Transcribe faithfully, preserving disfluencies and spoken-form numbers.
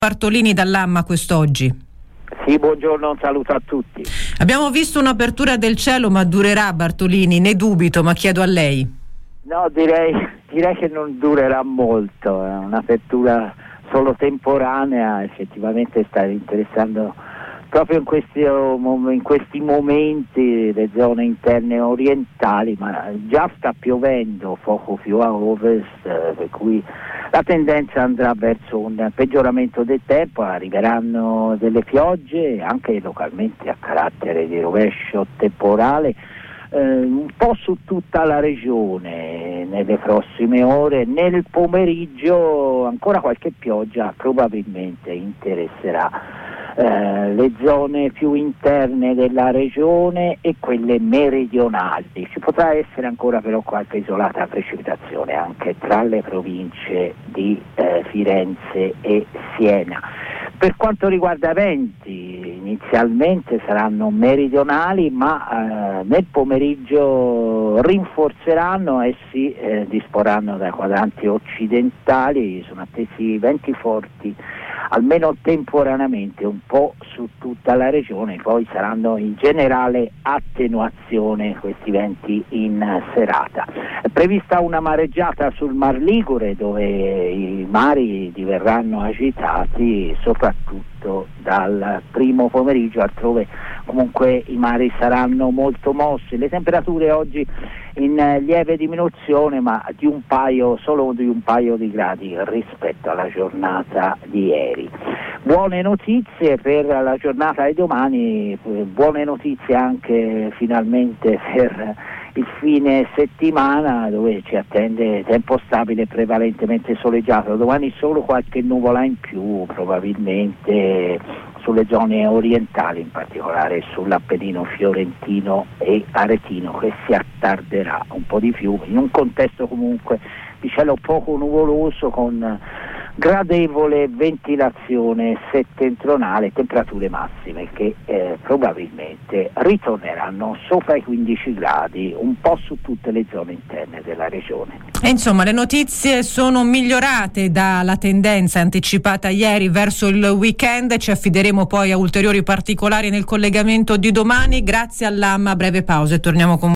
Bartolini dall'Amma quest'oggi. Sì, buongiorno, un saluto a tutti. Abbiamo visto un'apertura del cielo, ma durerà, Bartolini? Ne dubito, ma chiedo a lei. No, direi, direi che non durerà molto, è un'apertura solo temporanea, effettivamente sta interessando proprio in questi, in questi momenti le zone interne orientali, ma già sta piovendo poco più a ovest, eh, per cui la tendenza andrà verso un peggioramento del tempo, arriveranno delle piogge anche localmente a carattere di rovescio temporale, eh, un po' su tutta la regione nelle prossime ore. Nel pomeriggio ancora qualche pioggia probabilmente interesserà Eh, le zone più interne della regione e quelle meridionali. Ci potrà essere ancora però qualche isolata precipitazione anche tra le province di eh, Firenze e Siena. Per quanto riguarda venti, inizialmente saranno meridionali, ma eh, nel pomeriggio rinforzeranno e si eh, disporranno dai quadranti occidentali. Sono attesi venti forti almeno temporaneamente un po' su tutta la regione, poi saranno in generale attenuazione questi venti in serata. È prevista una mareggiata sul Mar Ligure, dove i mari diverranno agitati soprattutto dal primo pomeriggio, altrove comunque i mari saranno molto mossi. Le temperature oggi in lieve diminuzione, ma di un paio, solo di un paio di gradi rispetto alla giornata di ieri. Buone notizie per la giornata di domani, buone notizie anche finalmente per il fine settimana, dove ci attende tempo stabile prevalentemente soleggiato. Domani solo qualche nuvola in più, probabilmente sulle zone orientali, in particolare sull'Appennino fiorentino e aretino, che si attarderà un po' di più in un contesto comunque di cielo poco nuvoloso con gradevole ventilazione settentrionale, temperature massime che eh, probabilmente ritorneranno sopra i quindici gradi un po' su tutte le zone interne della regione. E insomma, le notizie sono migliorate dalla tendenza anticipata ieri verso il weekend. Ci affideremo poi a ulteriori particolari nel collegamento di domani. Grazie all'Amma, breve pausa e torniamo con